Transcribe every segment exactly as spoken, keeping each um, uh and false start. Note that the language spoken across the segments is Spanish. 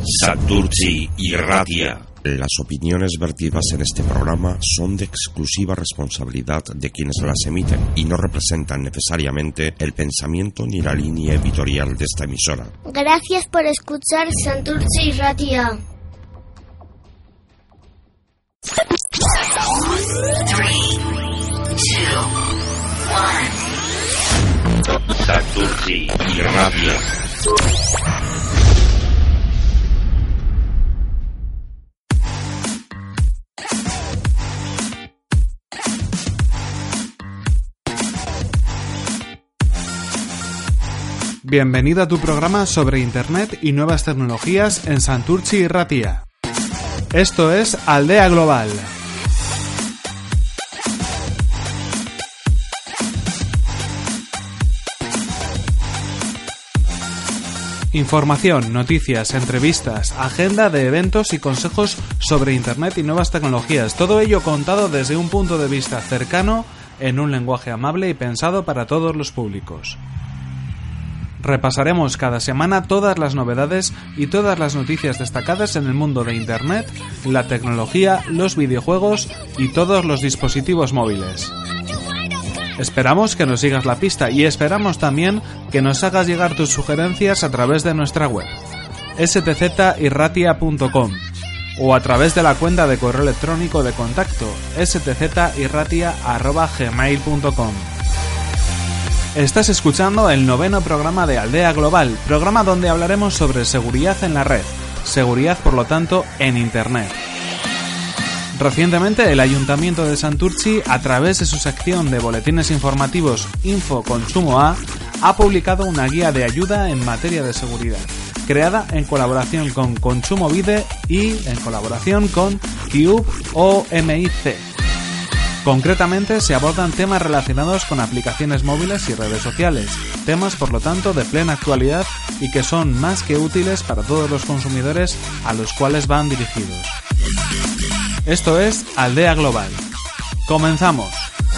Santurtzi Irratia. Las opiniones vertidas en este programa son de exclusiva responsabilidad de quienes las emiten y no representan necesariamente el pensamiento ni la línea editorial de esta emisora. Gracias por escuchar Santurtzi Irratia. Santurtzi Irratia. Bienvenido a tu programa sobre Internet y nuevas tecnologías en Santurtzi Irratia. Esto es Aldea Global. Información, noticias, entrevistas, agenda de eventos y consejos sobre Internet y nuevas tecnologías. Todo ello contado desde un punto de vista cercano, en un lenguaje amable y pensado para todos los públicos. Repasaremos cada semana todas las novedades y todas las noticias destacadas en el mundo de Internet, la tecnología, los videojuegos y todos los dispositivos móviles. Esperamos que nos sigas la pista y esperamos también que nos hagas llegar tus sugerencias a través de nuestra web s t z irratia punto com o a través de la cuenta de correo electrónico de contacto s t z irratia arroba gmail punto com. Estás escuchando el noveno programa de Aldea Global, programa donde hablaremos sobre seguridad en la red, seguridad por lo tanto en Internet. Recientemente el Ayuntamiento de Santurtzi, a través de su sección de boletines informativos Info Consumo A, ha publicado una guía de ayuda en materia de seguridad, creada en colaboración con Kontsumobide y en colaboración con Cube O M I C. Concretamente se abordan temas relacionados con aplicaciones móviles y redes sociales, temas por lo tanto de plena actualidad y que son más que útiles para todos los consumidores a los cuales van dirigidos. Esto es Aldea Global. ¡Comenzamos!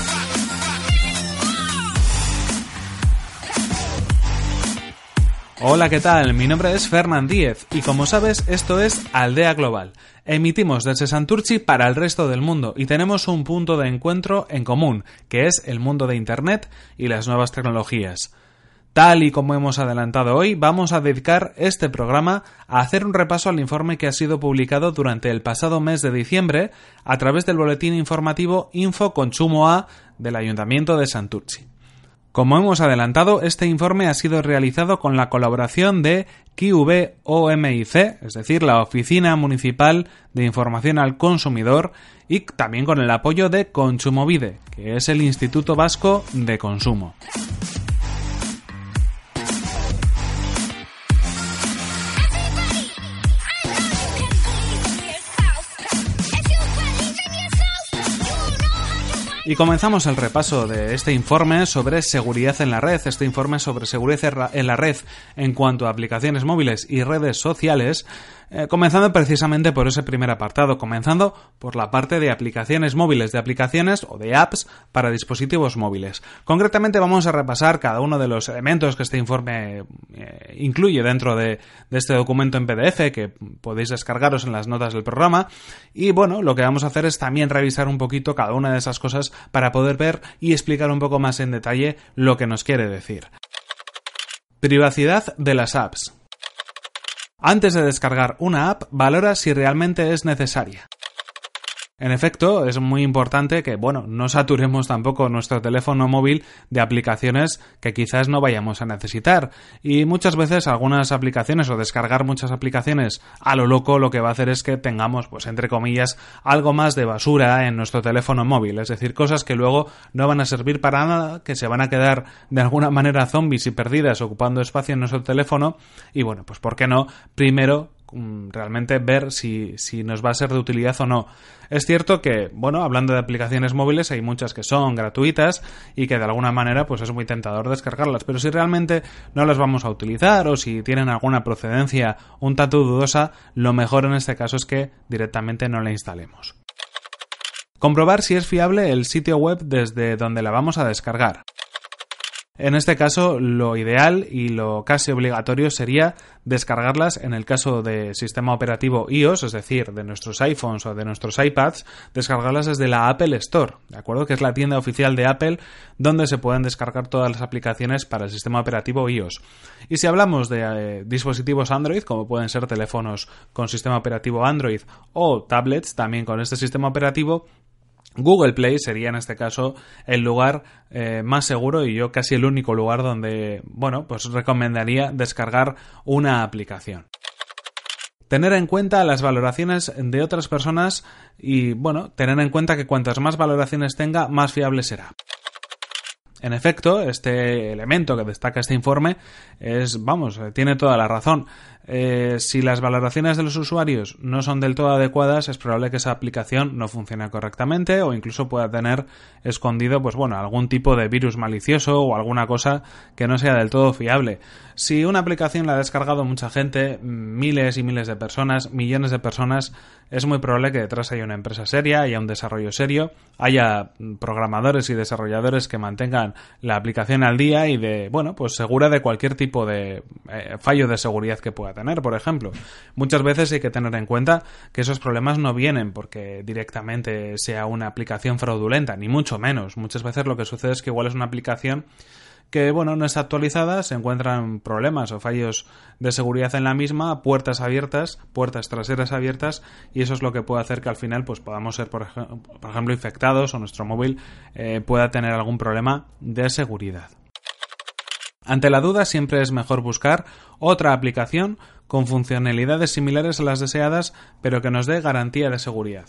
Hola, ¿qué tal? Mi nombre es Fernán Díez y como sabes, esto es Aldea Global. Emitimos desde Santurtzi para el resto del mundo y tenemos un punto de encuentro en común, que es el mundo de Internet y las nuevas tecnologías. Tal y como hemos adelantado hoy, vamos a dedicar este programa a hacer un repaso al informe que ha sido publicado durante el pasado mes de diciembre a través del boletín informativo Info Consumo A del Ayuntamiento de Santurtzi. Como hemos adelantado, este informe ha sido realizado con la colaboración de Cube O M I C, es decir, la Oficina Municipal de Información al Consumidor, y también con el apoyo de Kontsumobide, que es el Instituto Vasco de Consumo. Y comenzamos el repaso de este informe sobre seguridad en la red, este informe sobre seguridad en la red en cuanto a aplicaciones móviles y redes sociales, eh, comenzando precisamente por ese primer apartado, comenzando por la parte de aplicaciones móviles, de aplicaciones o de apps para dispositivos móviles. Concretamente vamos a repasar cada uno de los elementos que este informe eh, incluye dentro de, de este documento en P D F que podéis descargaros en las notas del programa y bueno, lo que vamos a hacer es también revisar un poquito cada una de esas cosas para poder ver y explicar un poco más en detalle lo que nos quiere decir. Privacidad de las apps. Antes de descargar una app, valora si realmente es necesaria. En efecto, es muy importante que, bueno, no saturemos tampoco nuestro teléfono móvil de aplicaciones que quizás no vayamos a necesitar. Y muchas veces algunas aplicaciones o descargar muchas aplicaciones a lo loco lo que va a hacer es que tengamos, pues entre comillas, algo más de basura en nuestro teléfono móvil. Es decir, cosas que luego no van a servir para nada, que se van a quedar de alguna manera zombies y perdidas ocupando espacio en nuestro teléfono. Y bueno, pues ¿por qué no? Primero realmente ver si, si nos va a ser de utilidad o no. Es cierto que, bueno, hablando de aplicaciones móviles, hay muchas que son gratuitas y que de alguna manera pues es muy tentador descargarlas, pero si realmente no las vamos a utilizar o si tienen alguna procedencia un tanto dudosa, lo mejor en este caso es que directamente no la instalemos. Comprobar si es fiable el sitio web desde donde la vamos a descargar. En este caso, lo ideal y lo casi obligatorio sería descargarlas en el caso de sistema operativo iOS, es decir, de nuestros iPhones o de nuestros iPads, descargarlas desde la Apple Store, ¿de acuerdo? Que es la tienda oficial de Apple donde se pueden descargar todas las aplicaciones para el sistema operativo iOS. Y si hablamos de eh, dispositivos Android, como pueden ser teléfonos con sistema operativo Android o tablets también con este sistema operativo, Google Play sería en este caso el lugar eh, más seguro y yo casi el único lugar donde, bueno, pues recomendaría descargar una aplicación. Tener en cuenta las valoraciones de otras personas y, bueno, tener en cuenta que cuantas más valoraciones tenga, más fiable será. En efecto, este elemento que destaca este informe es, vamos, tiene toda la razón. Eh, si las valoraciones de los usuarios no son del todo adecuadas, es probable que esa aplicación no funcione correctamente o incluso pueda tener escondido, pues bueno, algún tipo de virus malicioso o alguna cosa que no sea del todo fiable. Si una aplicación la ha descargado mucha gente, miles y miles de personas, millones de personas, es muy probable que detrás haya una empresa seria, haya un desarrollo serio, haya programadores y desarrolladores que mantengan la aplicación al día y de, bueno, pues segura de cualquier tipo de eh, fallo de seguridad que pueda tener, por ejemplo. Muchas veces hay que tener en cuenta que esos problemas no vienen porque directamente sea una aplicación fraudulenta, ni mucho menos. Muchas veces lo que sucede es que igual es una aplicación que, bueno, no está actualizada, se encuentran problemas o fallos de seguridad en la misma, puertas abiertas, puertas traseras abiertas, y eso es lo que puede hacer que al final pues podamos ser, por, ej- por ejemplo, infectados o nuestro móvil eh, pueda tener algún problema de seguridad. Ante la duda, siempre es mejor buscar otra aplicación con funcionalidades similares a las deseadas, pero que nos dé garantía de seguridad.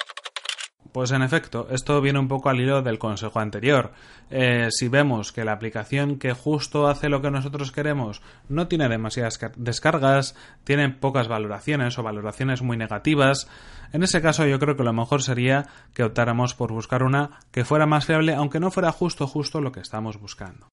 Pues en efecto, esto viene un poco al hilo del consejo anterior. Eh, si vemos que la aplicación que justo hace lo que nosotros queremos no tiene demasiadas descargas, tiene pocas valoraciones o valoraciones muy negativas, en ese caso yo creo que lo mejor sería que optáramos por buscar una que fuera más fiable, aunque no fuera justo justo lo que estamos buscando.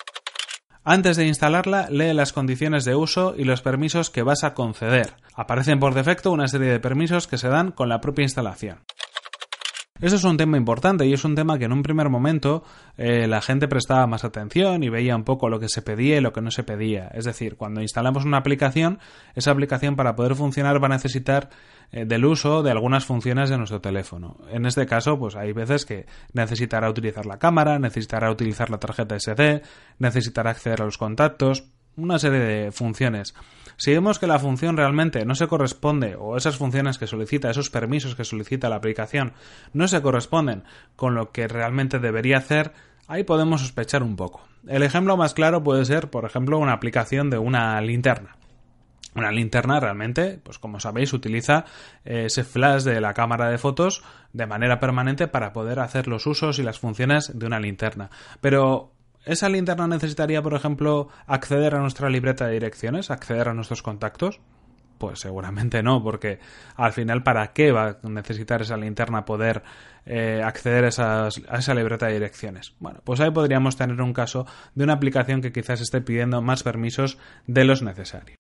Antes de instalarla, lee las condiciones de uso y los permisos que vas a conceder. Aparecen por defecto una serie de permisos que se dan con la propia instalación. Eso es un tema importante y es un tema que en un primer momento eh, la gente prestaba más atención y veía un poco lo que se pedía y lo que no se pedía. Es decir, cuando instalamos una aplicación, esa aplicación para poder funcionar va a necesitar eh, del uso de algunas funciones de nuestro teléfono. En este caso, pues hay veces que necesitará utilizar la cámara, necesitará utilizar la tarjeta ese de, necesitará acceder a los contactos, una serie de funciones. Si vemos que la función realmente no se corresponde, o esas funciones que solicita, esos permisos que solicita la aplicación, no se corresponden con lo que realmente debería hacer, ahí podemos sospechar un poco. El ejemplo más claro puede ser, por ejemplo, una aplicación de una linterna. Una linterna realmente, pues como sabéis, utiliza ese flash de la cámara de fotos de manera permanente para poder hacer los usos y las funciones de una linterna. Pero ¿esa linterna necesitaría, por ejemplo, acceder a nuestra libreta de direcciones, acceder a nuestros contactos? Pues seguramente no, porque al final, ¿para qué va a necesitar esa linterna poder eh, acceder a, esas, a esa libreta de direcciones? Bueno, pues ahí podríamos tener un caso de una aplicación que quizás esté pidiendo más permisos de los necesarios.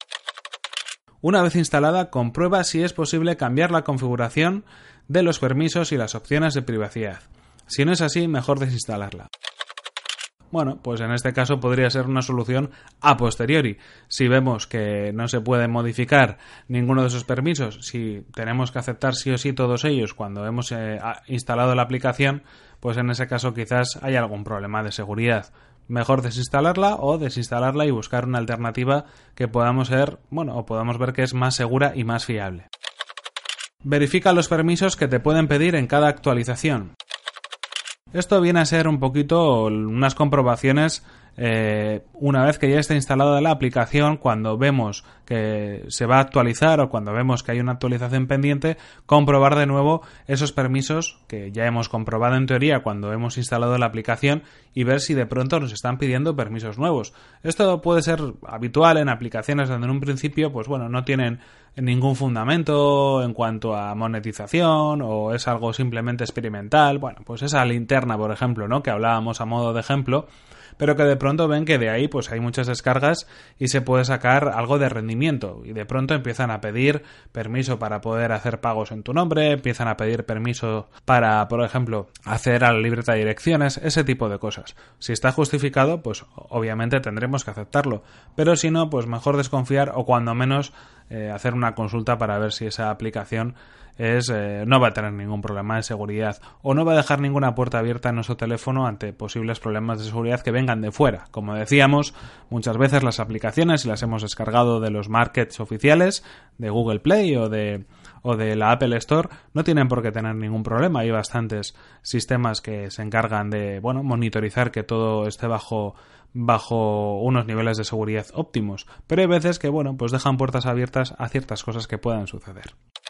Una vez instalada, comprueba si es posible cambiar la configuración de los permisos y las opciones de privacidad. Si no es así, mejor desinstalarla. Bueno, pues en este caso podría ser una solución a posteriori. Si vemos que no se puede modificar ninguno de esos permisos, si tenemos que aceptar sí o sí todos ellos cuando hemos eh, instalado la aplicación, pues en ese caso quizás hay algún problema de seguridad. Mejor desinstalarla o desinstalarla y buscar una alternativa que podamos ser, bueno, o podamos ver que es más segura y más fiable. Verifica los permisos que te pueden pedir en cada actualización. Esto viene a ser un poquito unas comprobaciones eh, una vez que ya está instalada la aplicación, cuando vemos que se va a actualizar o cuando vemos que hay una actualización pendiente, comprobar de nuevo esos permisos que ya hemos comprobado en teoría cuando hemos instalado la aplicación y ver si de pronto nos están pidiendo permisos nuevos. Esto puede ser habitual en aplicaciones donde en un principio pues bueno, no tienen ningún fundamento en cuanto a monetización o es algo simplemente experimental. Bueno, pues esa linterna, por ejemplo, ¿no?, que hablábamos a modo de ejemplo, pero que de pronto ven que de ahí pues hay muchas descargas y se puede sacar algo de rendimiento, y de pronto empiezan a pedir permiso para poder hacer pagos en tu nombre, empiezan a pedir permiso para, por ejemplo, hacer a la libreta de direcciones, ese tipo de cosas. Si está justificado, pues obviamente tendremos que aceptarlo, pero si no, pues mejor desconfiar o cuando menos eh, hacer una consulta para ver si esa aplicación es eh, no va a tener ningún problema de seguridad o no va a dejar ninguna puerta abierta en nuestro teléfono ante posibles problemas de seguridad que vengan de fuera. Como decíamos, muchas veces las aplicaciones, si las hemos descargado de los markets oficiales, de Google Play o de o de la Apple Store, no tienen por qué tener ningún problema. Hay bastantes sistemas que se encargan de, bueno, monitorizar que todo esté bajo bajo unos niveles de seguridad óptimos, pero hay veces que, bueno, pues dejan puertas abiertas a ciertas cosas que puedan suceder.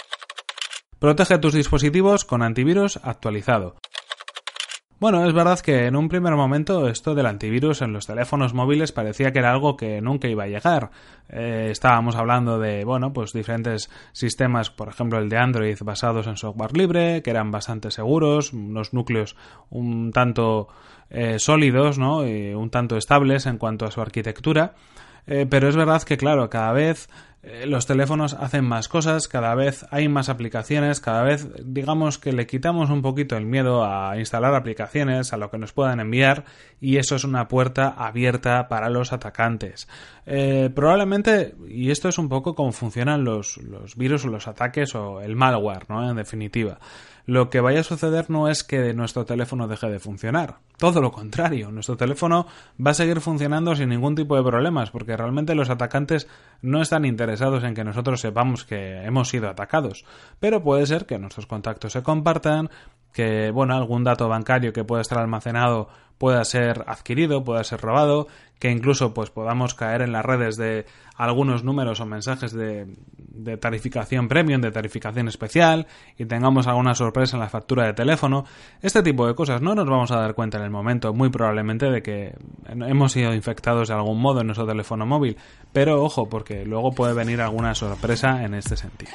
Protege tus dispositivos con antivirus actualizado. Bueno, es verdad que en un primer momento esto del antivirus en los teléfonos móviles parecía que era algo que nunca iba a llegar. Eh, estábamos hablando de, bueno, pues diferentes sistemas, por ejemplo el de Android basados en software libre, que eran bastante seguros, unos núcleos un tanto eh, sólidos, ¿no? Y un tanto estables en cuanto a su arquitectura. Eh, pero es verdad que, claro, cada vez eh, los teléfonos hacen más cosas, cada vez hay más aplicaciones, cada vez, digamos que le quitamos un poquito el miedo a instalar aplicaciones, a lo que nos puedan enviar, y eso es una puerta abierta para los atacantes. Eh, probablemente, y esto es un poco como funcionan los, los virus o los ataques o el malware, ¿no? En definitiva. Lo que vaya a suceder no es que nuestro teléfono deje de funcionar. Todo lo contrario, nuestro teléfono va a seguir funcionando sin ningún tipo de problemas, porque realmente los atacantes no están interesados en que nosotros sepamos que hemos sido atacados. Pero puede ser que nuestros contactos se compartan, que, bueno, algún dato bancario que pueda estar almacenado pueda ser adquirido, pueda ser robado, que incluso pues podamos caer en las redes de algunos números o mensajes de, de tarificación premium, de tarificación especial, y tengamos alguna sorpresa en la factura de teléfono. Este tipo de cosas no nos vamos a dar cuenta en el momento, muy probablemente, de que hemos sido infectados de algún modo en nuestro teléfono móvil, pero ojo, porque luego puede venir alguna sorpresa en este sentido.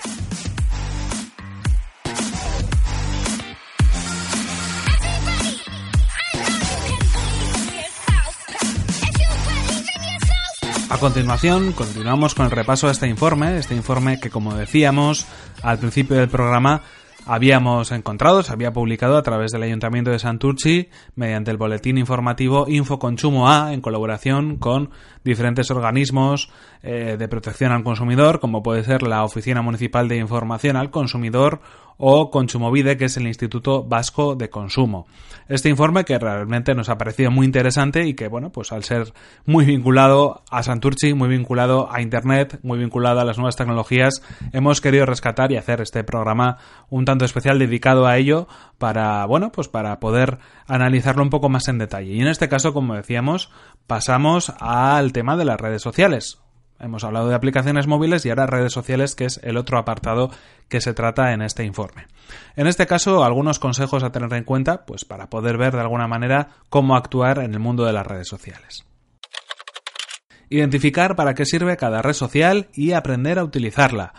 A continuación, continuamos con el repaso a este informe, este informe que, como decíamos al principio del programa, habíamos encontrado, se había publicado a través del Ayuntamiento de Santurtzi mediante el boletín informativo Infoconsumo A, en colaboración con diferentes organismos eh, de protección al consumidor, como puede ser la Oficina Municipal de Información al Consumidor o Kontsumobide, que es el Instituto Vasco de Consumo. Este informe, que realmente nos ha parecido muy interesante y que, bueno, pues al ser muy vinculado a Santurtzi, muy vinculado a Internet, muy vinculado a las nuevas tecnologías, hemos querido rescatar y hacer este programa un tanto especial dedicado a ello para, bueno, pues para poder analizarlo un poco más en detalle. Y en este caso, como decíamos, pasamos al tema de las redes sociales. Hemos hablado de aplicaciones móviles y ahora redes sociales, que es el otro apartado que se trata en este informe. En este caso, algunos consejos a tener en cuenta, pues para poder ver de alguna manera cómo actuar en el mundo de las redes sociales. Identificar para qué sirve cada red social y aprender a utilizarla.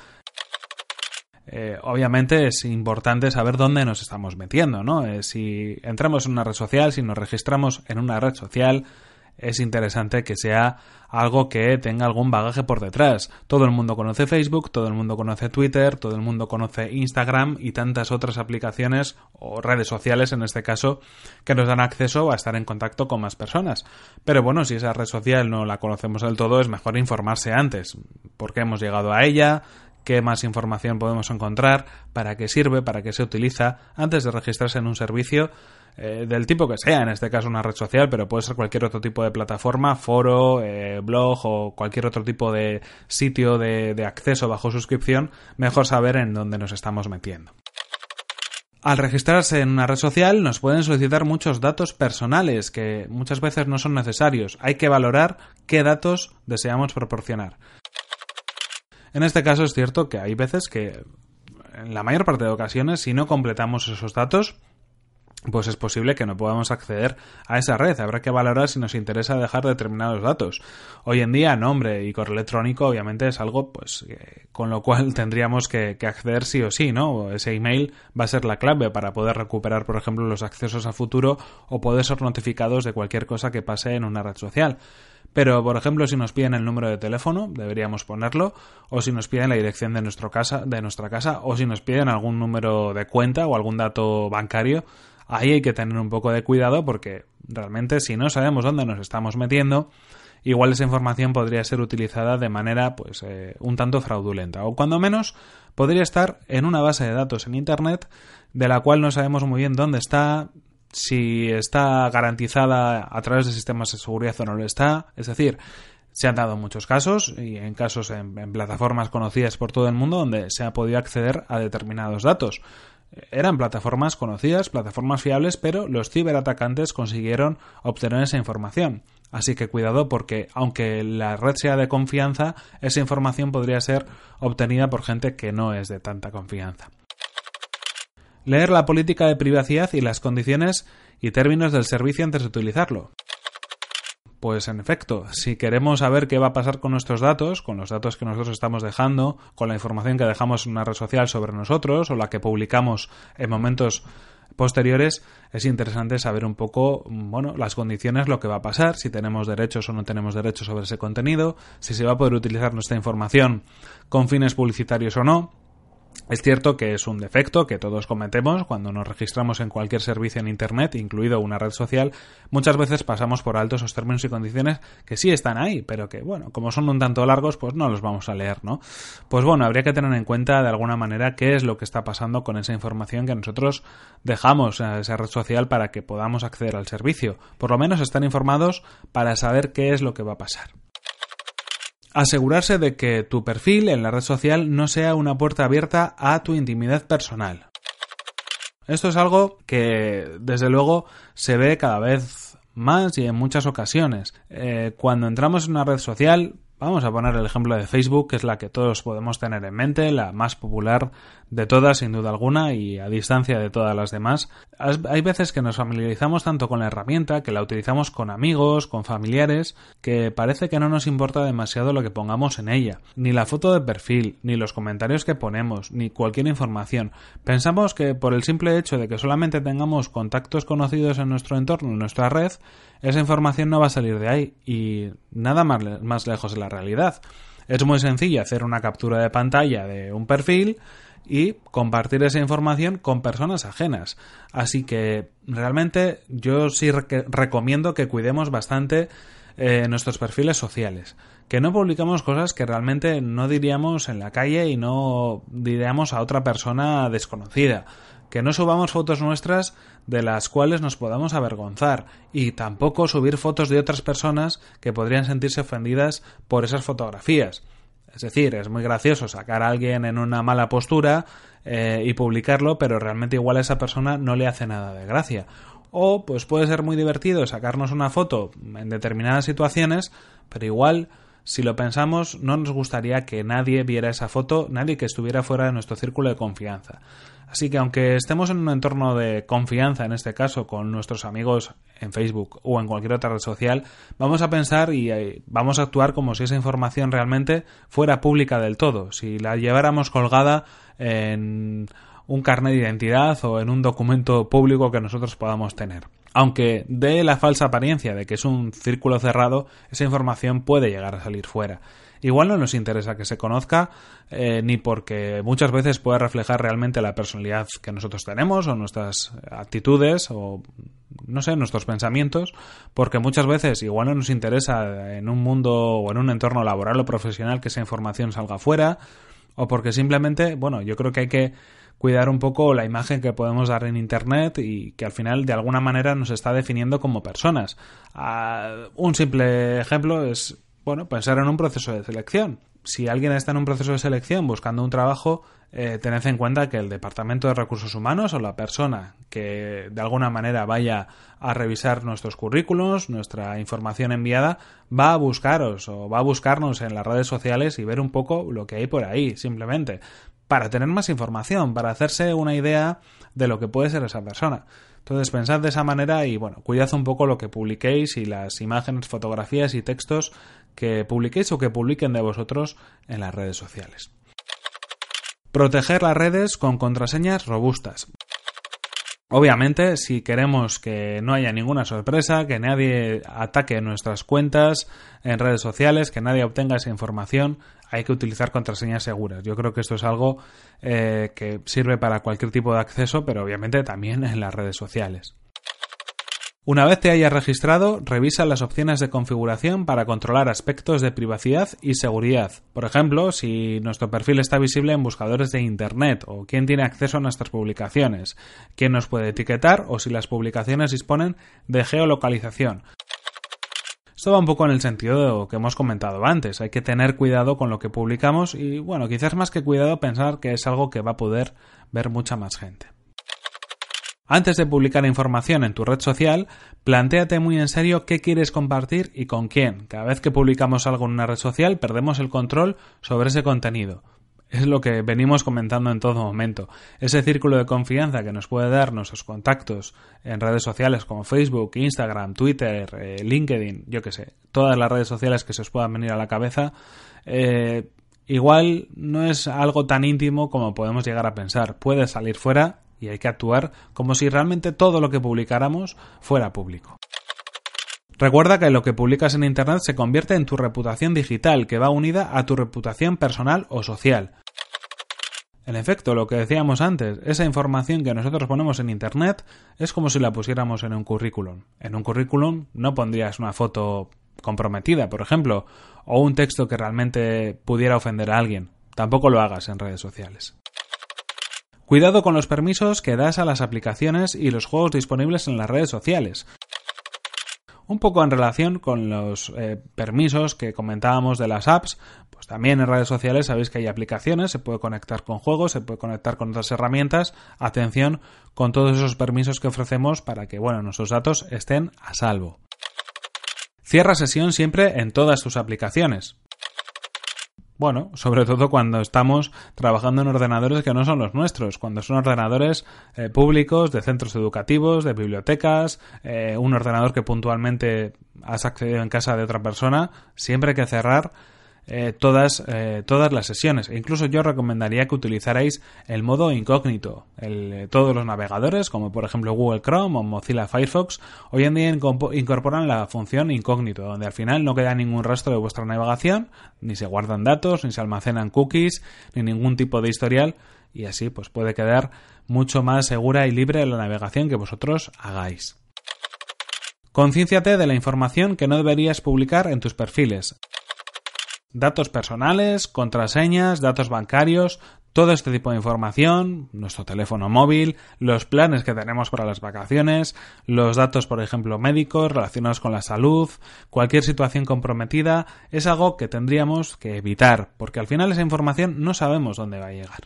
Eh, obviamente es importante saber dónde nos estamos metiendo, ¿no? Eh, si entramos en una red social, si nos registramos en una red social, es interesante que sea algo que tenga algún bagaje por detrás. Todo el mundo conoce Facebook, todo el mundo conoce Twitter, todo el mundo conoce Instagram y tantas otras aplicaciones o redes sociales, en este caso, que nos dan acceso a estar en contacto con más personas. Pero bueno, si esa red social no la conocemos del todo, es mejor informarse antes. ¿Por qué hemos llegado a ella? ¿Qué más información podemos encontrar? ¿Para qué sirve? ¿Para qué se utiliza? Antes de registrarse en un servicio eh, del tipo que sea, en este caso una red social, pero puede ser cualquier otro tipo de plataforma, foro, eh, blog o cualquier otro tipo de sitio de, de acceso bajo suscripción, mejor saber en dónde nos estamos metiendo. Al registrarse en una red social nos pueden solicitar muchos datos personales que muchas veces no son necesarios. Hay que valorar qué datos deseamos proporcionar. En este caso es cierto que hay veces que, en la mayor parte de ocasiones, si no completamos esos datos, pues es posible que no podamos acceder a esa red. Habrá que valorar si nos interesa dejar determinados datos. Hoy en día, nombre y correo electrónico obviamente es algo pues eh, con lo cual tendríamos que, que acceder sí o sí, ¿no? Ese email va a ser la clave para poder recuperar, por ejemplo, los accesos a futuro o poder ser notificados de cualquier cosa que pase en una red social. Pero, por ejemplo, si nos piden el número de teléfono, deberíamos ponerlo, o si nos piden la dirección de, nuestro casa, de nuestra casa, o si nos piden algún número de cuenta o algún dato bancario, ahí hay que tener un poco de cuidado porque realmente si no sabemos dónde nos estamos metiendo, igual esa información podría ser utilizada de manera pues eh, un tanto fraudulenta, o cuando menos podría estar en una base de datos en Internet de la cual no sabemos muy bien dónde está, si está garantizada a través de sistemas de seguridad o no lo está. Es decir, se han dado muchos casos y en casos en, en plataformas conocidas por todo el mundo donde se ha podido acceder a determinados datos. Eran plataformas conocidas, plataformas fiables, pero los ciberatacantes consiguieron obtener esa información. Así que cuidado porque, aunque la red sea de confianza, esa información podría ser obtenida por gente que no es de tanta confianza. Leer la política de privacidad y las condiciones y términos del servicio antes de utilizarlo. Pues en efecto, si queremos saber qué va a pasar con nuestros datos, con los datos que nosotros estamos dejando, con la información que dejamos en una red social sobre nosotros o la que publicamos en momentos posteriores, es interesante saber un poco, bueno, las condiciones, lo que va a pasar, si tenemos derechos o no tenemos derechos sobre ese contenido, si se va a poder utilizar nuestra información con fines publicitarios o no. Es cierto que es un defecto que todos cometemos cuando nos registramos en cualquier servicio en Internet, incluido una red social. Muchas veces pasamos por alto esos términos y condiciones que sí están ahí, pero que, bueno, como son un tanto largos, pues no los vamos a leer, ¿no? Pues bueno, habría que tener en cuenta de alguna manera qué es lo que está pasando con esa información que nosotros dejamos a esa red social para que podamos acceder al servicio. Por lo menos estar informados para saber qué es lo que va a pasar. Asegurarse de que tu perfil en la red social no sea una puerta abierta a tu intimidad personal. Esto es algo que, desde luego, se ve cada vez más y en muchas ocasiones. Eh, cuando entramos en una red social, vamos a poner el ejemplo de Facebook, que es la que todos podemos tener en mente, la más popular de todas, sin duda alguna, y a distancia de todas las demás. Hay veces que nos familiarizamos tanto con la herramienta, que la utilizamos con amigos, con familiares, que parece que no nos importa demasiado lo que pongamos en ella. Ni la foto de perfil, ni los comentarios que ponemos, ni cualquier información. Pensamos que por el simple hecho de que solamente tengamos contactos conocidos en nuestro entorno, en nuestra red, esa información no va a salir de ahí, y nada más, le- más lejos de la realidad. Es muy sencillo hacer una captura de pantalla de un perfil y compartir esa información con personas ajenas. Así que realmente yo sí re- recomiendo que cuidemos bastante eh, nuestros perfiles sociales. Que no publicamos cosas que realmente no diríamos en la calle y no diríamos a otra persona desconocida. Que no subamos fotos nuestras de las cuales nos podamos avergonzar, y tampoco subir fotos de otras personas que podrían sentirse ofendidas por esas fotografías. Es decir, es muy gracioso sacar a alguien en una mala postura eh, y publicarlo, pero realmente igual a esa persona no le hace nada de gracia. O pues puede ser muy divertido sacarnos una foto en determinadas situaciones, pero igual, si lo pensamos, no nos gustaría que nadie viera esa foto, nadie que estuviera fuera de nuestro círculo de confianza. Así que aunque estemos en un entorno de confianza, en este caso con nuestros amigos en Facebook o en cualquier otra red social, vamos a pensar y eh, vamos a actuar como si esa información realmente fuera pública del todo, si la lleváramos colgada en un carnet de identidad o en un documento público que nosotros podamos tener. Aunque dé la falsa apariencia de que es un círculo cerrado, esa información puede llegar a salir fuera. Igual no nos interesa que se conozca, eh, ni porque muchas veces puede reflejar realmente la personalidad que nosotros tenemos o nuestras actitudes o, no sé, nuestros pensamientos, porque muchas veces igual no nos interesa en un mundo o en un entorno laboral o profesional que esa información salga fuera, o porque simplemente, bueno, yo creo que hay que cuidar un poco la imagen que podemos dar en Internet y que al final de alguna manera nos está definiendo como personas. Uh, un simple ejemplo es, bueno, pensar en un proceso de selección. Si alguien está en un proceso de selección buscando un trabajo, eh, tened en cuenta que el Departamento de Recursos Humanos o la persona que de alguna manera vaya a revisar nuestros currículos, nuestra información enviada, va a buscaros o va a buscarnos en las redes sociales y ver un poco lo que hay por ahí, simplemente. para tener más información, para hacerse una idea de lo que puede ser esa persona. Entonces pensad de esa manera y bueno, cuidad un poco lo que publiquéis y las imágenes, fotografías y textos que publiquéis o que publiquen de vosotros en las redes sociales. Proteger las redes con contraseñas robustas. Obviamente, si queremos que no haya ninguna sorpresa, que nadie ataque nuestras cuentas en redes sociales, que nadie obtenga esa información, hay que utilizar contraseñas seguras. Yo creo que esto es algo eh, que sirve para cualquier tipo de acceso, pero obviamente también en las redes sociales. Una vez te hayas registrado, revisa las opciones de configuración para controlar aspectos de privacidad y seguridad. Por ejemplo, si nuestro perfil está visible en buscadores de Internet o quién tiene acceso a nuestras publicaciones, quién nos puede etiquetar o si las publicaciones disponen de geolocalización. Esto va un poco en el sentido de lo que hemos comentado antes. Hay que tener cuidado con lo que publicamos y, bueno, quizás más que cuidado pensar que es algo que va a poder ver mucha más gente. Antes de publicar información en tu red social, plantéate muy en serio qué quieres compartir y con quién. Cada vez que publicamos algo en una red social, perdemos el control sobre ese contenido. Es lo que venimos comentando en todo momento. Ese círculo de confianza que nos puede dar nuestros contactos en redes sociales como Facebook, Instagram, Twitter, eh, LinkedIn, yo qué sé, todas las redes sociales que se os puedan venir a la cabeza, eh, igual no es algo tan íntimo como podemos llegar a pensar. Puede salir fuera y hay que actuar como si realmente todo lo que publicáramos fuera público. Recuerda que lo que publicas en Internet se convierte en tu reputación digital, que va unida a tu reputación personal o social. En efecto, lo que decíamos antes, esa información que nosotros ponemos en Internet es como si la pusiéramos en un currículum. En un currículum no pondrías una foto comprometida, por ejemplo, o un texto que realmente pudiera ofender a alguien. Tampoco lo hagas en redes sociales. Cuidado con los permisos que das a las aplicaciones y los juegos disponibles en las redes sociales. Un poco en relación con los eh, permisos que comentábamos de las apps, pues también en redes sociales sabéis que hay aplicaciones, se puede conectar con juegos, se puede conectar con otras herramientas. Atención con todos esos permisos que ofrecemos para que, bueno, nuestros datos estén a salvo. Cierra sesión siempre en todas tus aplicaciones. Bueno, sobre todo cuando estamos trabajando en ordenadores que no son los nuestros, cuando son ordenadores eh, públicos, de centros educativos, de bibliotecas, eh, un ordenador que puntualmente has accedido en casa de otra persona, siempre hay que cerrar eh, todas, eh, todas las sesiones. E incluso yo recomendaría que utilizarais el modo incógnito. El, eh, todos los navegadores, como por ejemplo Google Chrome o Mozilla Firefox, hoy en día incorporan la función incógnito, donde al final no queda ningún rastro de vuestra navegación, ni se guardan datos, ni se almacenan cookies, ni ningún tipo de historial, y así pues puede quedar mucho más segura y libre la navegación que vosotros hagáis. Concínciate de la información que no deberías publicar en tus perfiles. Datos personales, contraseñas, datos bancarios, todo este tipo de información, nuestro teléfono móvil, los planes que tenemos para las vacaciones, los datos, por ejemplo, médicos relacionados con la salud, cualquier situación comprometida, es algo que tendríamos que evitar, porque al final esa información no sabemos dónde va a llegar.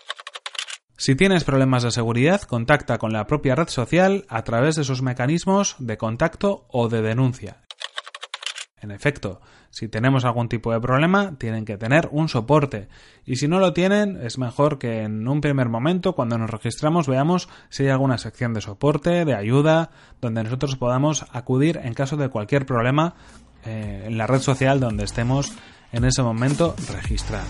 Si tienes problemas de seguridad, contacta con la propia red social a través de sus mecanismos de contacto o de denuncia. En efecto, si tenemos algún tipo de problema, tienen que tener un soporte. Y si no lo tienen, es mejor que en un primer momento, cuando nos registramos, veamos si hay alguna sección de soporte, de ayuda, donde nosotros podamos acudir en caso de cualquier problema eh, en la red social donde estemos en ese momento registrados.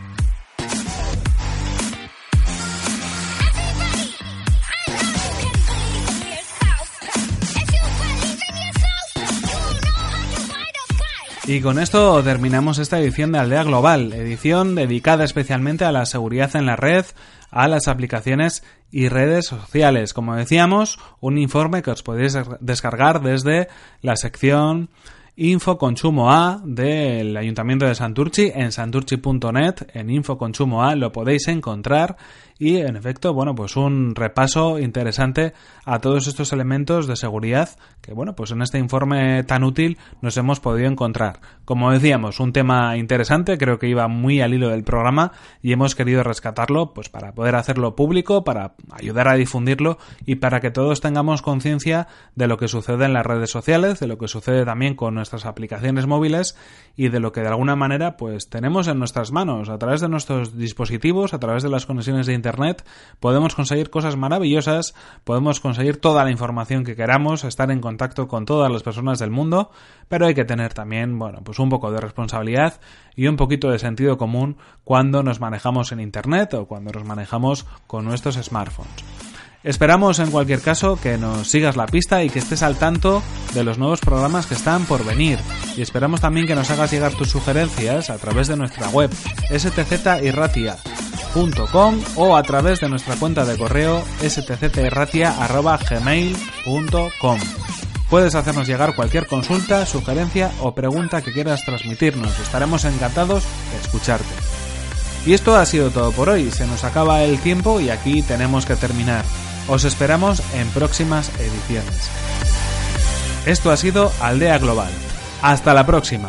Y con esto terminamos esta edición de Aldea Global, edición dedicada especialmente a la seguridad en la red, a las aplicaciones y redes sociales. Como decíamos, un informe que os podéis descargar desde la sección Info Consumo A del Ayuntamiento de Santurtzi en santurtzi punto net. En Info Consumo A lo podéis encontrar y en efecto, bueno, pues un repaso interesante a todos estos elementos de seguridad que, bueno, pues en este informe tan útil nos hemos podido encontrar. Como decíamos, un tema interesante, creo que iba muy al hilo del programa y hemos querido rescatarlo pues para poder hacerlo público, para ayudar a difundirlo y para que todos tengamos conciencia de lo que sucede en las redes sociales, de lo que sucede también con nuestras aplicaciones móviles y de lo que de alguna manera pues tenemos en nuestras manos. A través de nuestros dispositivos, a través de las conexiones de internet, podemos conseguir cosas maravillosas, podemos conseguir toda la información que queramos, estar en contacto con todas las personas del mundo, pero hay que tener también, bueno, pues un poco de responsabilidad y un poquito de sentido común cuando nos manejamos en internet o cuando nos manejamos con nuestros smartphones. Esperamos en cualquier caso que nos sigas la pista y que estés al tanto de los nuevos programas que están por venir, y esperamos también que nos hagas llegar tus sugerencias a través de nuestra web s t z irratia punto com o a través de nuestra cuenta de correo s t z irratia arroba gmail punto com. Puedes hacernos llegar cualquier consulta, sugerencia o pregunta que quieras transmitirnos. Estaremos encantados de escucharte. Y esto ha sido todo por hoy. Se nos acaba el tiempo y aquí tenemos que terminar. Os esperamos en próximas ediciones. Esto ha sido Aldea Global. Hasta la próxima.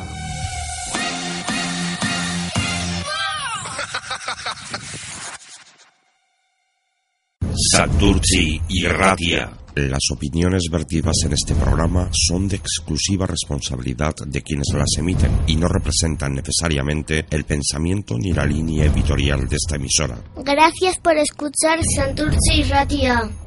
Santurtzi irratia. Las opiniones vertidas en este programa son de exclusiva responsabilidad de quienes las emiten y no representan necesariamente el pensamiento ni la línea editorial de esta emisora. Gracias por escuchar Santurtzi Irratia.